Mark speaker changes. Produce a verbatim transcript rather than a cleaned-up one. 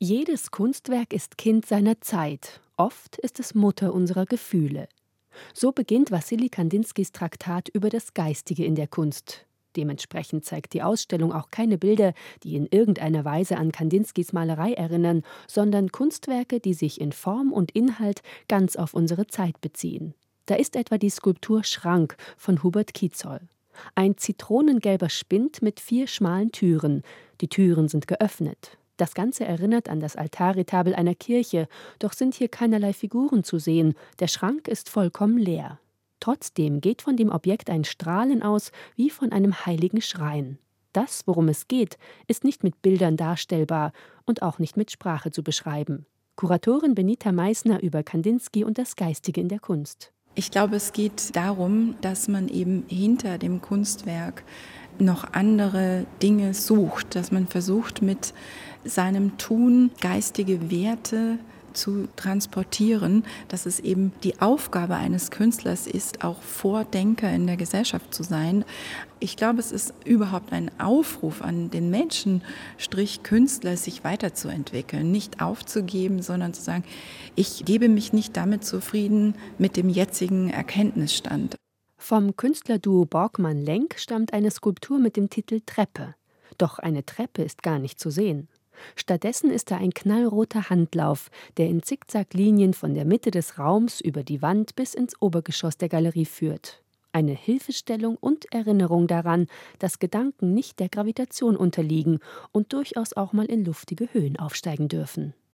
Speaker 1: Jedes Kunstwerk ist Kind seiner Zeit. Oft ist es Mutter unserer Gefühle. So beginnt Wassili Kandinskis Traktat über das Geistige in der Kunst. Dementsprechend zeigt die Ausstellung auch keine Bilder, die in irgendeiner Weise an Kandinskis Malerei erinnern, sondern Kunstwerke, die sich in Form und Inhalt ganz auf unsere Zeit beziehen. Da ist etwa die Skulptur Schrank von Hubert Kiezol. Ein zitronengelber Spind mit vier schmalen Türen. Die Türen sind geöffnet. Das Ganze erinnert an das Altarretabel einer Kirche, doch sind hier keinerlei Figuren zu sehen. Der Schrank ist vollkommen leer. Trotzdem geht von dem Objekt ein Strahlen aus, wie von einem heiligen Schrein. Das, worum es geht, ist nicht mit Bildern darstellbar und auch nicht mit Sprache zu beschreiben. Kuratorin Benita Meissner über Kandinsky und das Geistige in der Kunst.
Speaker 2: Ich glaube, es geht darum, dass man eben hinter dem Kunstwerk noch andere Dinge sucht, dass man versucht, mit seinem Tun geistige Werte zu transportieren, dass es eben die Aufgabe eines Künstlers ist, auch Vordenker in der Gesellschaft zu sein. Ich glaube, es ist überhaupt ein Aufruf an den Menschen, Strich Künstler, sich weiterzuentwickeln, nicht aufzugeben, sondern zu sagen, ich gebe mich nicht damit zufrieden mit dem jetzigen Erkenntnisstand.
Speaker 1: Vom Künstlerduo Borgmann-Lenk stammt eine Skulptur mit dem Titel Treppe. Doch eine Treppe ist gar nicht zu sehen. Stattdessen ist da ein knallroter Handlauf, der in Zickzacklinien von der Mitte des Raums über die Wand bis ins Obergeschoss der Galerie führt. Eine Hilfestellung und Erinnerung daran, dass Gedanken nicht der Gravitation unterliegen und durchaus auch mal in luftige Höhen aufsteigen dürfen.